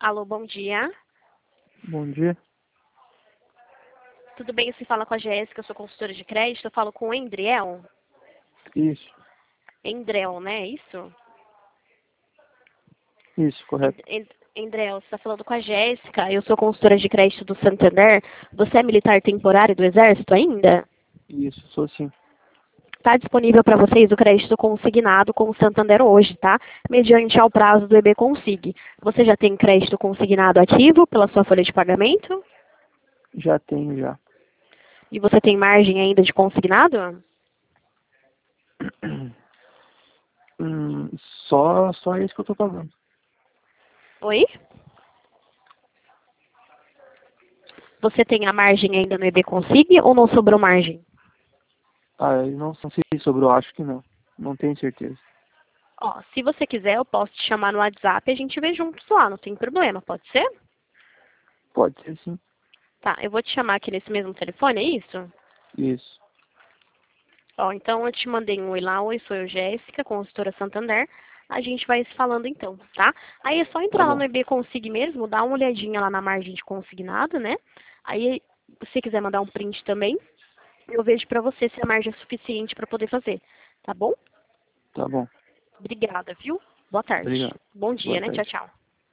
Alô, bom dia. Bom dia. Tudo bem? Você fala com a Jéssica, eu sou consultora de crédito. Eu falo com o Endriel. Isso, Endrel, né? Isso? correto. Endrel, você está falando com a Jéssica. Eu sou consultora de crédito do Santander. Você é militar temporário do Exército ainda? Isso, sou sim. Está disponível para vocês o crédito consignado com o Santander hoje, tá? Mediante ao prazo do EB Consig. Você já tem crédito consignado ativo pela sua folha de pagamento? Já tenho já. E você tem margem ainda de consignado? Hum, só isso que eu tô pagando. Oi? Você tem a margem ainda no EB Consig ou não sobrou margem? Ah, eu não sei sobre, eu acho que não. Não tenho certeza. Ó, se você quiser, eu posso te chamar no WhatsApp e a gente vê juntos lá, não tem problema, pode ser? Pode ser sim. Tá, eu vou te chamar aqui nesse mesmo telefone, é isso? Isso. Ó, então eu te mandei um oi lá, oi, sou eu, Jéssica, consultora Santander. A gente vai se falando então, tá? Aí é só Tá entrar lá no bom. EB Consig mesmo, dar uma olhadinha lá na margem de consignado, né? Aí, se você quiser mandar um print também, eu vejo pra você se a margem é suficiente pra poder fazer, tá bom? Tá bom. Obrigada, viu? Boa tarde. Obrigado. Bom Boa dia, né? Tchau, tarde. tchau.